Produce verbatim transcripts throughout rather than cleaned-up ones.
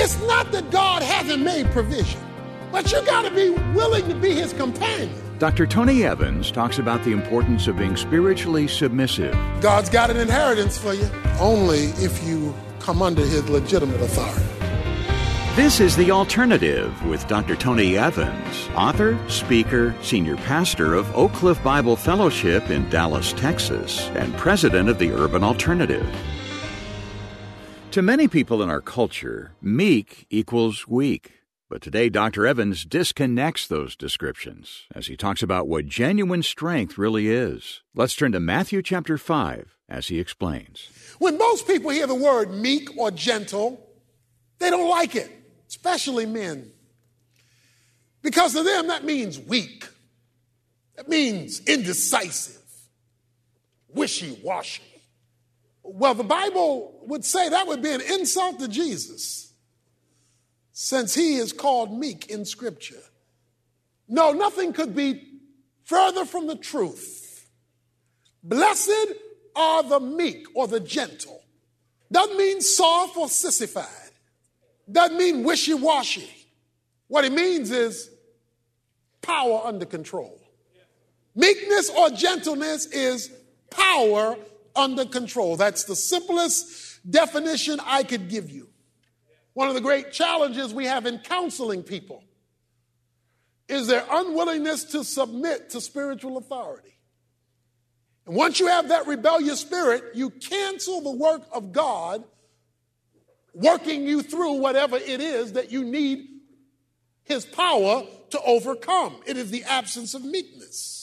It's not that God hasn't made provision, but you got to be willing to be his companion. Doctor Tony Evans talks about the importance of being spiritually submissive. God's got an inheritance for you only if you come under his legitimate authority. This is The Alternative with Doctor Tony Evans, author, speaker, senior pastor of Oak Cliff Bible Fellowship in Dallas, Texas, and president of the Urban Alternative. To many people in our culture, meek equals weak. But today, Doctor Evans disconnects those descriptions as he talks about what genuine strength really is. Let's turn to Matthew chapter five as he explains. When most people hear the word meek or gentle, they don't like it, especially men. Because to them, that means weak. That means indecisive, wishy-washy. Well, the Bible would say that would be an insult to Jesus, since he is called meek in Scripture. No, nothing could be further from the truth. Blessed are the meek or the gentle. Doesn't mean soft or sissified. Doesn't mean wishy-washy. What it means is power under control. Meekness or gentleness is power under control. That's the simplest definition I could give you. One of the great challenges we have in counseling people is their unwillingness to submit to spiritual authority. And once you have that rebellious spirit, you cancel the work of God working you through whatever it is that you need his power to overcome. It is the absence of meekness.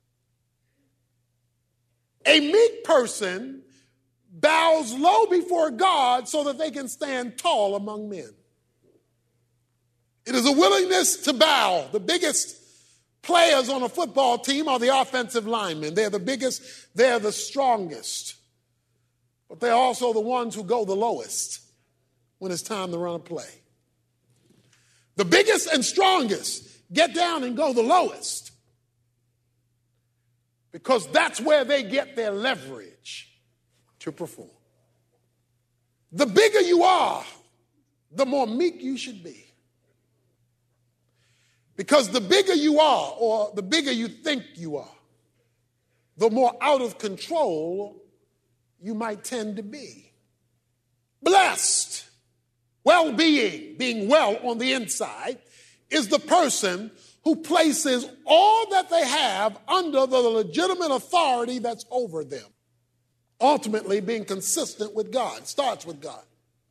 A meek person bows low before God so that they can stand tall among men. It is a willingness to bow. The biggest players on a football team are the offensive linemen. They're the biggest, they're the strongest. But they're also the ones who go the lowest when it's time to run a play. The biggest and strongest get down and go the lowest, because that's where they get their leverage to perform. The bigger you are, the more meek you should be. Because the bigger you are, or the bigger you think you are, the more out of control you might tend to be. Blessed, well-being, being well on the inside, is the person who places all that they have under the legitimate authority that's over them. Ultimately, being consistent with God. Starts with God.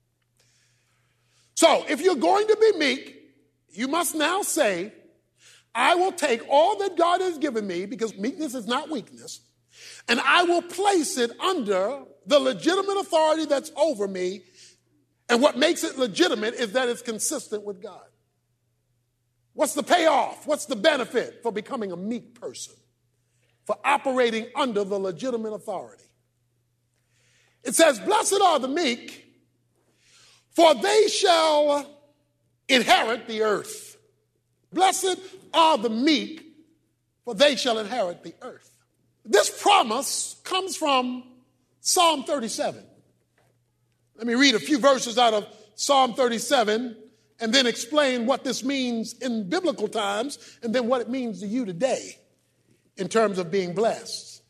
So, if you're going to be meek, you must now say, I will take all that God has given me, because meekness is not weakness, and I will place it under the legitimate authority that's over me. And what makes it legitimate is that it's consistent with God. What's the payoff? What's the benefit for becoming a meek person? For operating under the legitimate authority? It says, blessed are the meek, for they shall inherit the earth. Blessed are the meek, for they shall inherit the earth. This promise comes from Psalm thirty-seven. Let me read a few verses out of Psalm thirty-seven and then explain what this means in biblical times and then what it means to you today in terms of being blessed.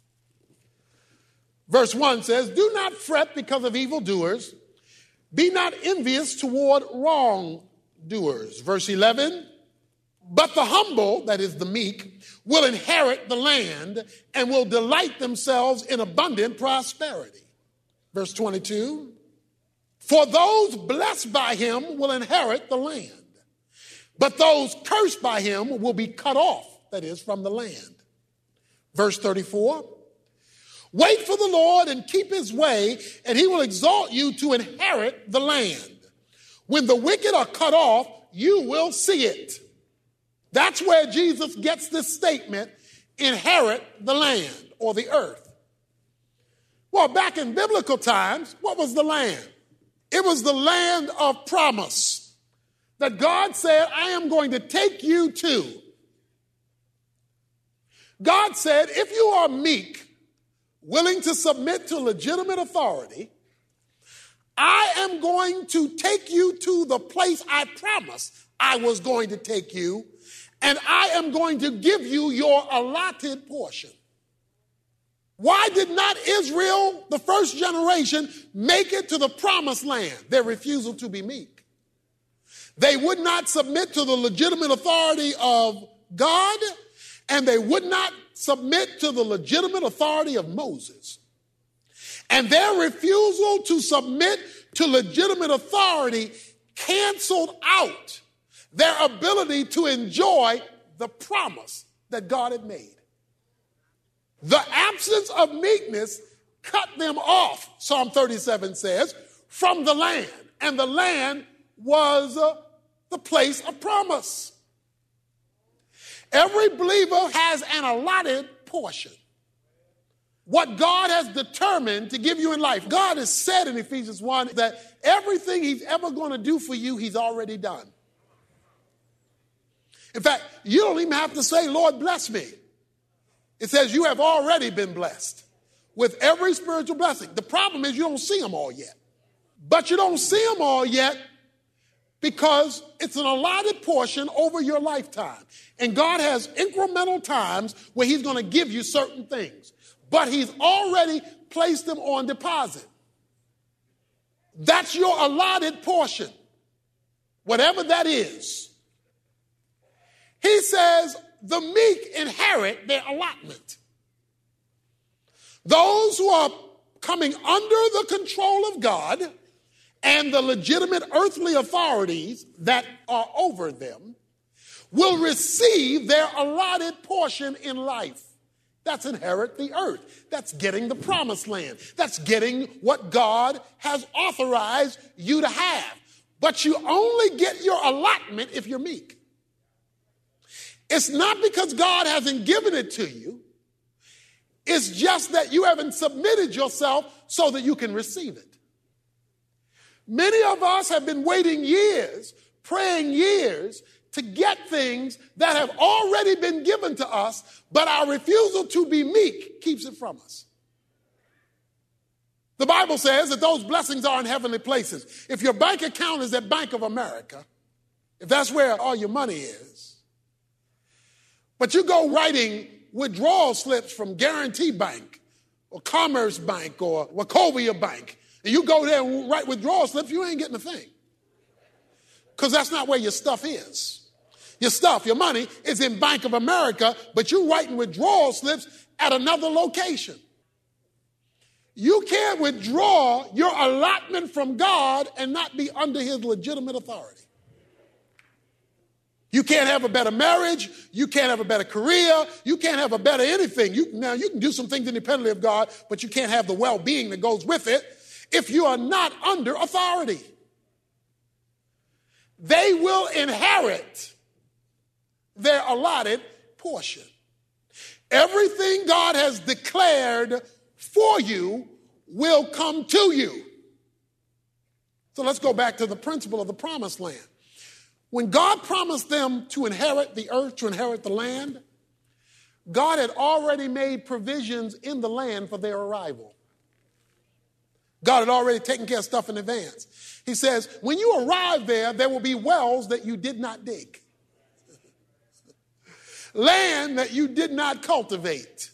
Verse one says, do not fret because of evildoers. Be not envious toward wrongdoers. Verse eleven, but the humble, that is the meek, will inherit the land and will delight themselves in abundant prosperity. Verse twenty-two, for those blessed by him will inherit the land, but those cursed by him will be cut off, that is, from the land. Verse thirty-four, wait for the Lord and keep his way, and he will exalt you to inherit the land. When the wicked are cut off, you will see it. That's where Jesus gets this statement, inherit the land or the earth. Well, back in biblical times, what was the land? It was the land of promise that God said, I am going to take you to. God said, if you are meek, willing to submit to legitimate authority, I am going to take you to the place I promised I was going to take you, and I am going to give you your allotted portion. Why did not Israel, the first generation, make it to the promised land? Their refusal to be meek. They would not submit to the legitimate authority of God, and they would not submit to the legitimate authority of Moses. And their refusal to submit to legitimate authority canceled out their ability to enjoy the promise that God had made. The absence of meekness cut them off, Psalm thirty-seven says, from the land. And the land was uh, the place of promise. Every believer has an allotted portion. What God has determined to give you in life. God has said in Ephesians one that everything he's ever going to do for you, he's already done. In fact, you don't even have to say, Lord, bless me. It says you have already been blessed with every spiritual blessing. The problem is you don't see them all yet. But you don't see them all yet because it's an allotted portion over your lifetime. And God has incremental times where he's going to give you certain things. But he's already placed them on deposit. That's your allotted portion, whatever that is. He says the meek inherit their allotment. Those who are coming under the control of God and the legitimate earthly authorities that are over them will receive their allotted portion in life. That's inherit the earth. That's getting the promised land. That's getting what God has authorized you to have. But you only get your allotment if you're meek. It's not because God hasn't given it to you. It's just that you haven't submitted yourself so that you can receive it. Many of us have been waiting years, praying years, to get things that have already been given to us, but our refusal to be meek keeps it from us. The Bible says that those blessings are in heavenly places. If your bank account is at Bank of America, if that's where all your money is, but you go writing withdrawal slips from Guarantee Bank or Commerce Bank or Wachovia Bank, and you go there and write withdrawal slips, you ain't getting a thing. Because that's not where your stuff is. Your stuff, your money is in Bank of America, but you're writing withdrawal slips at another location. You can't withdraw your allotment from God and not be under his legitimate authority. You can't have a better marriage. You can't have a better career. You can't have a better anything. You, now, you can do some things independently of God, but you can't have the well-being that goes with it if you are not under authority. They will inherit their allotted portion. Everything God has declared for you will come to you. So let's go back to the principle of the promised land. When God promised them to inherit the earth, to inherit the land, God had already made provisions in the land for their arrival. God had already taken care of stuff in advance. He says, when you arrive there, there will be wells that you did not dig. Land that you did not cultivate.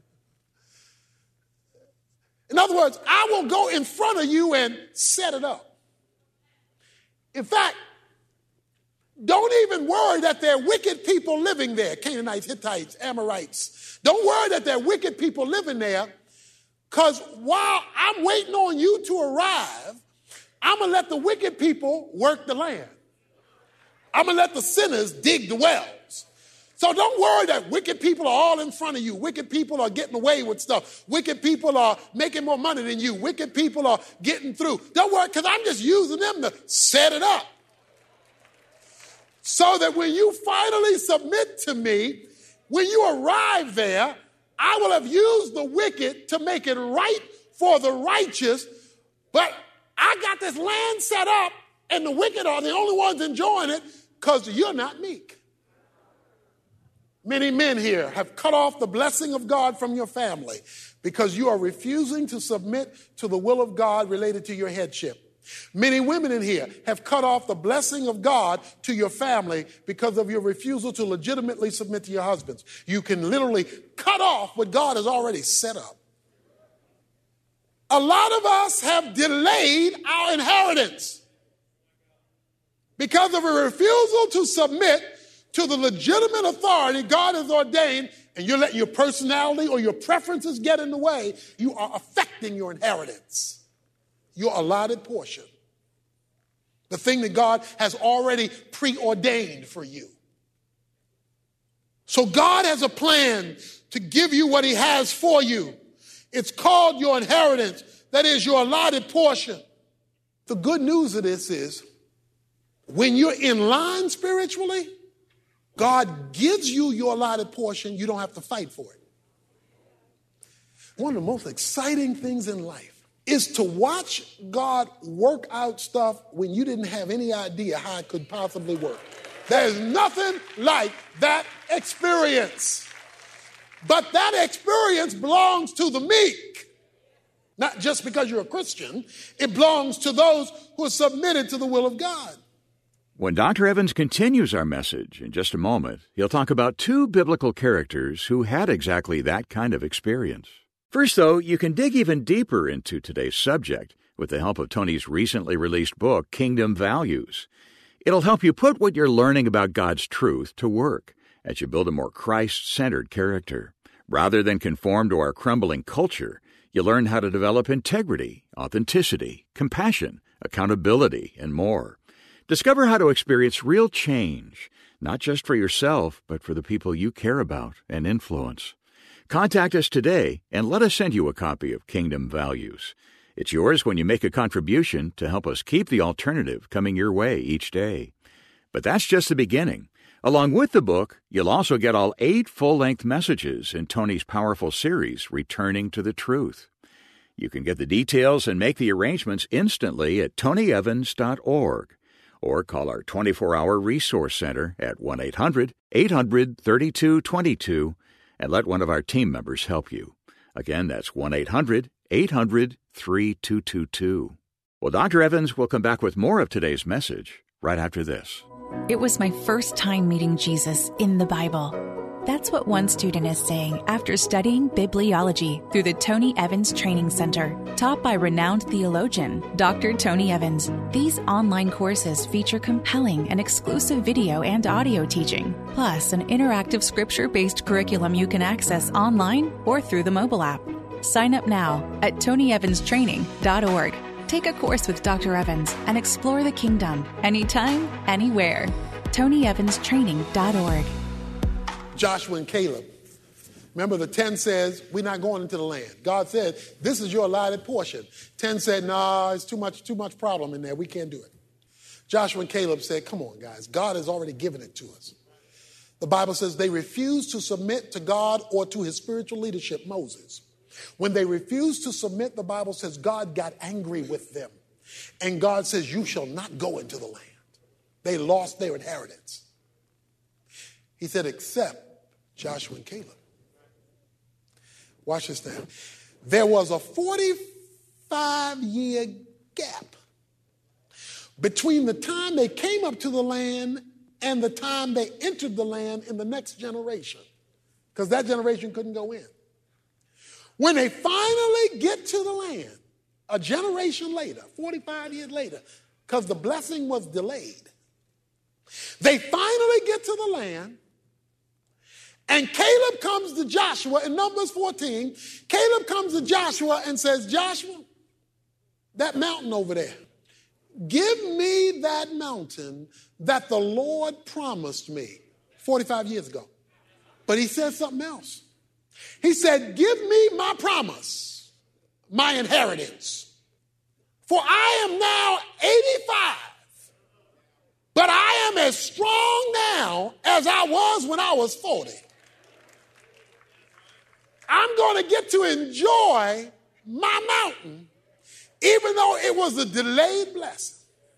In other words, I will go in front of you and set it up. In fact, don't even worry that there are wicked people living there. Canaanites, Hittites, Amorites. Don't worry that there are wicked people living there, because while I'm waiting on you to arrive, I'm going to let the wicked people work the land. I'm going to let the sinners dig the wells. So don't worry that wicked people are all in front of you. Wicked people are getting away with stuff. Wicked people are making more money than you. Wicked people are getting through. Don't worry, because I'm just using them to set it up. So that when you finally submit to me, when you arrive there, I will have used the wicked to make it right for the righteous. But I got this land set up, and the wicked are the only ones enjoying it because you're not meek. Many men here have cut off the blessing of God from your family because you are refusing to submit to the will of God related to your headship. Many women in here have cut off the blessing of God to your family because of your refusal to legitimately submit to your husbands. You can literally cut off what God has already set up. A lot of us have delayed our inheritance because of a refusal to submit to the legitimate authority God has ordained, and you're letting your personality or your preferences get in the way. You are affecting your inheritance, your allotted portion, the thing that God has already preordained for you. So God has a plan to give you what he has for you. It's called your inheritance. That is your allotted portion. The good news of this is when you're in line spiritually, God gives you your allotted portion. You don't have to fight for it. One of the most exciting things in life is to watch God work out stuff when you didn't have any idea how it could possibly work. There's nothing like that experience. But that experience belongs to the meek. Not just because you're a Christian, it belongs to those who are submitted to the will of God. When Doctor Evans continues our message in just a moment, he'll talk about two biblical characters who had exactly that kind of experience. First, though, you can dig even deeper into today's subject with the help of Tony's recently released book, Kingdom Values. It'll help you put what you're learning about God's truth to work as you build a more Christ-centered character. Rather than conform to our crumbling culture, you learn how to develop integrity, authenticity, compassion, accountability, and more. Discover how to experience real change, not just for yourself, but for the people you care about and influence. Contact us today and let us send you a copy of Kingdom Values. It's yours when you make a contribution to help us keep the alternative coming your way each day. But that's just the beginning. Along with the book, you'll also get all eight full-length messages in Tony's powerful series, Returning to the Truth. You can get the details and make the arrangements instantly at tony evans dot org or call our twenty-four hour resource center at one eight hundred eight hundred thirty-two twenty-two and let one of our team members help you. Again, that's one eight hundred eight hundred thirty-two twenty-two. Well, Doctor Evans will come back with more of today's message right after this. It was my first time meeting Jesus in the Bible. That's what one student is saying after studying bibliology through the Tony Evans Training Center, taught by renowned theologian Doctor Tony Evans. These online courses feature compelling and exclusive video and audio teaching, plus an interactive scripture-based curriculum you can access online or through the mobile app. Sign up now at tony evans training dot org. Take a course with Doctor Evans and explore the kingdom anytime, anywhere. tony evans training dot org. Joshua and Caleb. Remember, the ten says, we're not going into the land. God said, this is your allotted portion. ten said, nah, it's too much, too much problem in there. We can't do it. Joshua and Caleb said, come on, guys. God has already given it to us. The Bible says they refused to submit to God or to his spiritual leadership, Moses. When they refused to submit, the Bible says God got angry with them. And God says, you shall not go into the land. They lost their inheritance. He said, except Joshua and Caleb. Watch this now. There was a forty-five year gap between the time they came up to the land and the time they entered the land in the next generation, because that generation couldn't go in. When they finally get to the land, a generation later, forty-five years later, because the blessing was delayed, they finally get to the land, and Caleb comes to Joshua in Numbers fourteen. Caleb comes to Joshua and says, Joshua, that mountain over there, give me that mountain that the Lord promised me forty-five years ago. But he said something else. He said, give me my promise, my inheritance. For I am now eighty-five, but I am as strong now as I was when I was forty. I'm going to get to enjoy my mountain, even though it was a delayed blessing.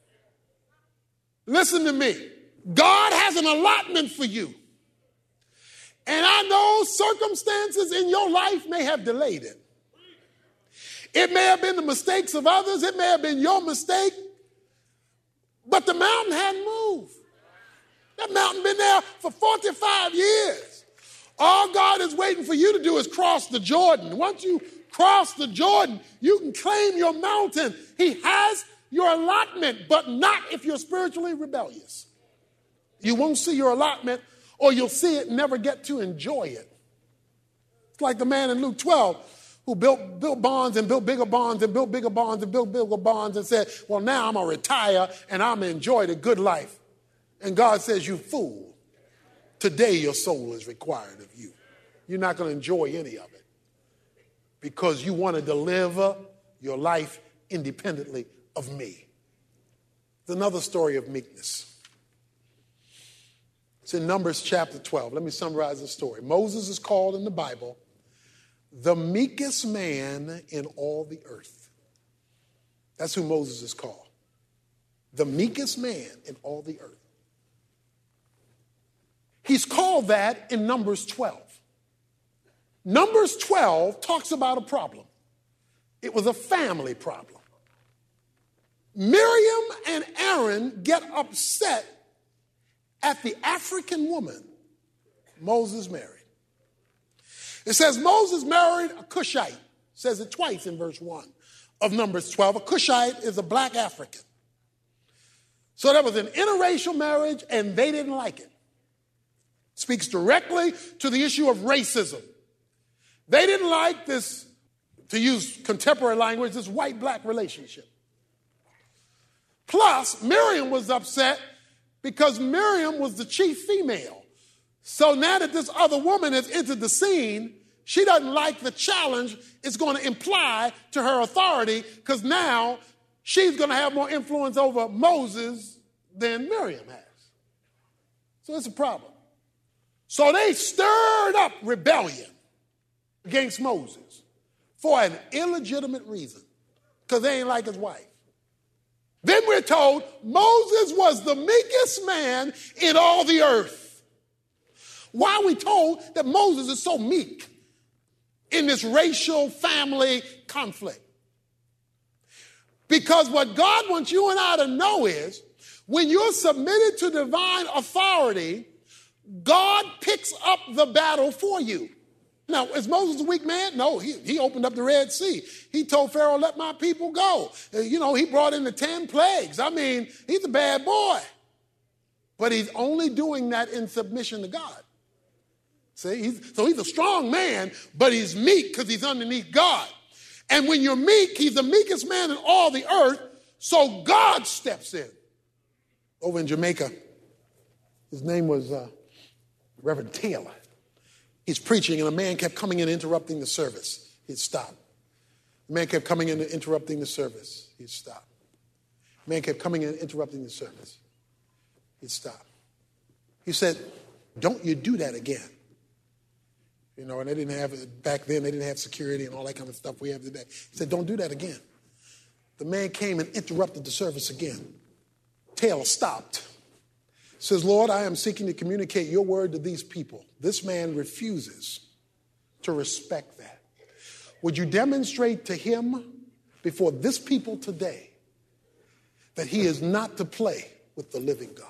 Listen to me. God has an allotment for you. And I know circumstances in your life may have delayed it. It may have been the mistakes of others. It may have been your mistake. But the mountain hadn't moved. That mountain been there for forty-five years. All God is waiting for you to do is cross the Jordan. Once you cross the Jordan, you can claim your mountain. He has your allotment, but not if you're spiritually rebellious. You won't see your allotment, or you'll see it and never get to enjoy it. It's like the man in Luke twelve who built, built bonds and built bigger bonds and built bigger bonds and built bigger bonds and said, well, now I'm going to retire and I'm going to enjoy the good life. And God says, you fool, today your soul is required of you. You're not going to enjoy any of it because you want to deliver your life independently of me. It's another story of meekness. It's in Numbers chapter twelve. Let me summarize the story. Moses is called in the Bible the meekest man in all the earth. That's who Moses is called. The meekest man in all the earth. He's called that in Numbers twelve. Numbers twelve talks about a problem. It was a family problem. Miriam and Aaron get upset at the African woman Moses married. It says Moses married a Cushite. It says it twice in verse one of Numbers twelve. A Cushite is a black African. So there was an interracial marriage and they didn't like it. Speaks directly to the issue of racism. They didn't like this, to use contemporary language, this white-black relationship. Plus, Miriam was upset because Miriam was the chief female. So now that this other woman has entered the scene, she doesn't like the challenge it's going to imply to her authority because now she's going to have more influence over Moses than Miriam has. So it's a problem. So they stirred up rebellion against Moses for an illegitimate reason because they ain't like his wife. Then we're told Moses was the meekest man in all the earth. Why are we told that Moses is so meek in this racial family conflict? Because what God wants you and I to know is when you're submitted to divine authority, God picks up the battle for you. Now, is Moses a weak man? No, he, he opened up the Red Sea. He told Pharaoh, let my people go. You know, he brought in the ten plagues. I mean, he's a bad boy. But he's only doing that in submission to God. See, he's, so he's a strong man, but he's meek because he's underneath God. And when you're meek, he's the meekest man in all the earth, so God steps in. Over in Jamaica, his name was uh, Reverend Taylor. He's preaching, and a man kept coming in interrupting the service. He'd stop. The man kept coming in and interrupting the service. He'd stop. The man kept coming in and interrupting the service. He'd stop. He said, don't you do that again. You know, and they didn't have, back then, they didn't have security and all that kind of stuff we have today. He said, don't do that again. The man came and interrupted the service again. Taylor stopped. Says, Lord, I am seeking to communicate your word to these people. This man refuses to respect that. Would you demonstrate to him before this people today that he is not to play with the living God?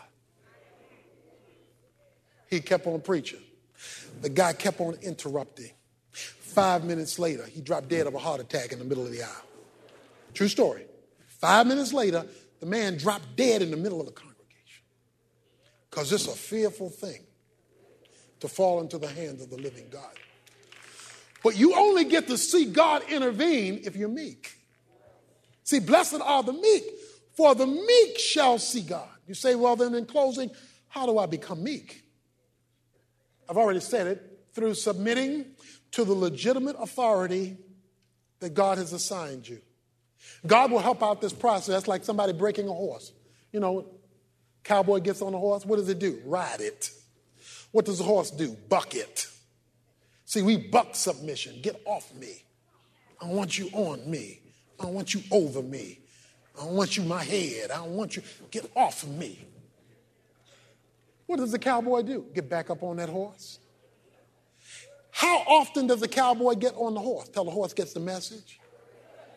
He kept on preaching. The guy kept on interrupting. Five minutes later, he dropped dead of a heart attack in the middle of the aisle. True story. Five minutes later, the man dropped dead in the middle of the congregation. Because it's a fearful thing to fall into the hands of the living God. But you only get to see God intervene if you're meek. See, blessed are the meek, for the meek shall see God. You say, well, then in closing, how do I become meek? I've already said it, through submitting to the legitimate authority that God has assigned you. God will help out this process like somebody breaking a horse. You know, cowboy gets on a horse, what does it do? Ride it. What does the horse do? Buck it. See, we buck submission. Get off me. I want you on me. I want you over me. I want you my head. I don't want you. Get off of me. What does the cowboy do? Get back up on that horse. How often does the cowboy get on the horse? Till the horse gets the message?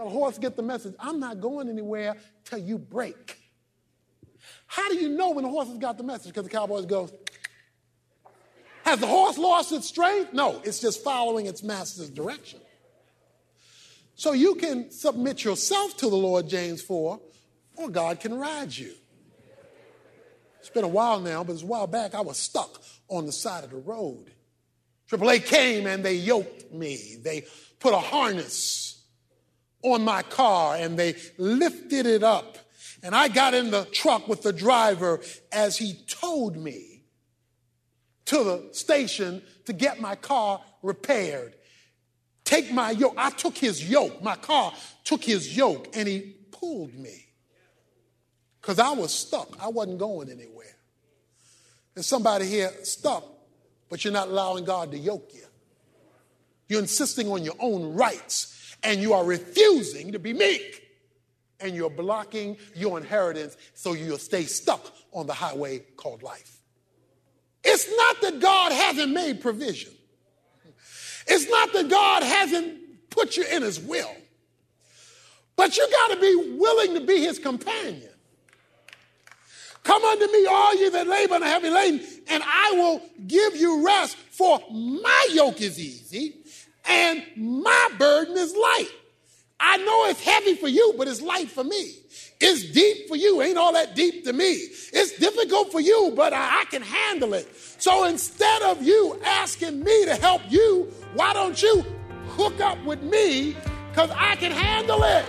The horse get the message, I'm not going anywhere till you break. How do you know when the horse has got the message? Because the cowboys goes, has the horse lost its strength? No, it's just following its master's direction. So you can submit yourself to the Lord, James four, or God can ride you. It's been a while now, but it's a while back I was stuck on the side of the road. triple A came and they yoked me. They put a harness on my car and they lifted it up. And I got in the truck with the driver as he towed me to the station to get my car repaired. Take my yoke. I took his yoke. My car took his yoke and he pulled me because I was stuck. I wasn't going anywhere. There's somebody here stuck, but you're not allowing God to yoke you. You're insisting on your own rights and you are refusing to be meek. And you're blocking your inheritance so you'll stay stuck on the highway called life. It's not that God hasn't made provision. It's not that God hasn't put you in his will. But you got to be willing to be his companion. Come unto me, all you that labor and are heavy laden, and I will give you rest, for my yoke is easy and my burden is light. I know it's heavy for you, but it's light for me. It's deep for you. Ain't all that deep to me. It's difficult for you, but I, I can handle it. So instead of you asking me to help you, why don't you hook up with me because I can handle it?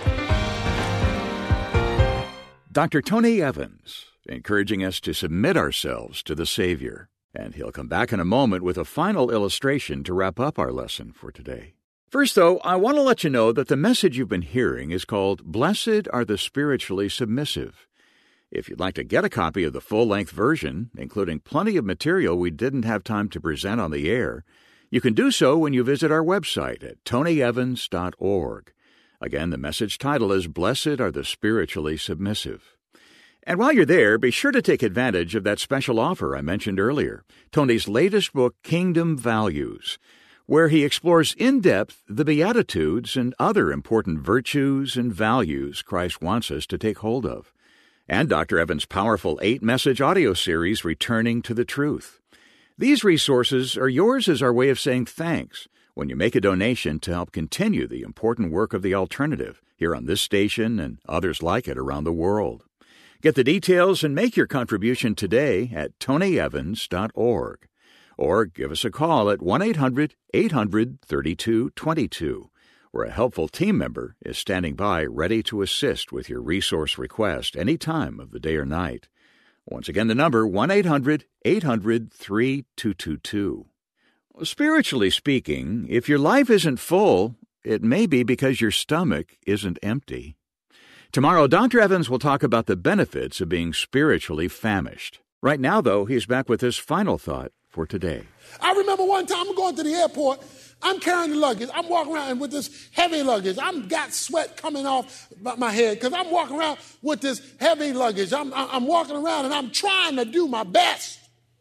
Doctor Tony Evans, encouraging us to submit ourselves to the Savior. And he'll come back in a moment with a final illustration to wrap up our lesson for today. First, though, I want to let you know that the message you've been hearing is called Blessed Are the Spiritually Submissive. If you'd like to get a copy of the full-length version, including plenty of material we didn't have time to present on the air, you can do so when you visit our website at tony evans dot org. Again, the message title is Blessed Are the Spiritually Submissive. And while you're there, be sure to take advantage of that special offer I mentioned earlier, Tony's latest book, Kingdom Values, where he explores in depth the Beatitudes and other important virtues and values Christ wants us to take hold of, and Doctor Evans' powerful eight-message audio series, Returning to the Truth. These resources are yours as our way of saying thanks when you make a donation to help continue the important work of The Alternative here on this station and others like it around the world. Get the details and make your contribution today at tony evans dot org. Or give us a call at one eight hundred eight hundred thirty-two twenty-two, where a helpful team member is standing by ready to assist with your resource request any time of the day or night. Once again, the number one eight hundred eight hundred thirty-two twenty-two. Spiritually speaking, if your life isn't full, it may be because your stomach isn't empty. Tomorrow, Doctor Evans will talk about the benefits of being spiritually famished. Right now, though, he's back with his final thought for today. I remember one time I'm going to the airport. I'm carrying the luggage. I'm walking around with this heavy luggage. I've got sweat coming off my head because I'm walking around with this heavy luggage. I'm, I'm walking around and I'm trying to do my best.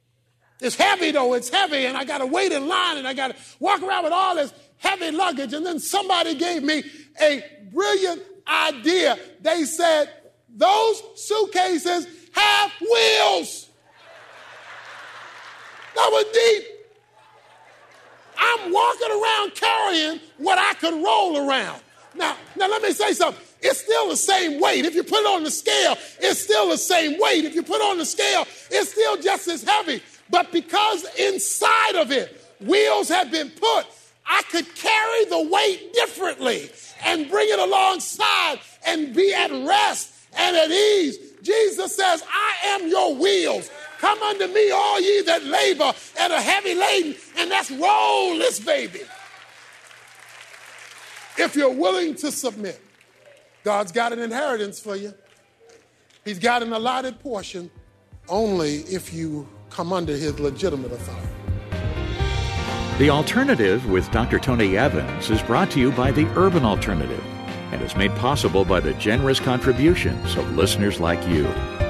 It's heavy, though. It's heavy, and I got to wait in line, and I got to walk around with all this heavy luggage. And then somebody gave me a brilliant idea. They said, those suitcases have wheels. That was deep. I'm walking around carrying what I could roll around. Now, now let me say something. It's still the same weight. If you put it on the scale, it's still the same weight. If you put it on the scale, it's still just as heavy. But because inside of it, wheels have been put, I could carry the weight differently and bring it alongside and be at rest and at ease. Jesus says, I am your wheels. Come unto me, all ye that labor and are heavy laden, and let's roll this baby. If you're willing to submit, God's got an inheritance for you. He's got an allotted portion only if you come under his legitimate authority. The Alternative with Doctor Tony Evans is brought to you by the Urban Alternative and is made possible by the generous contributions of listeners like you.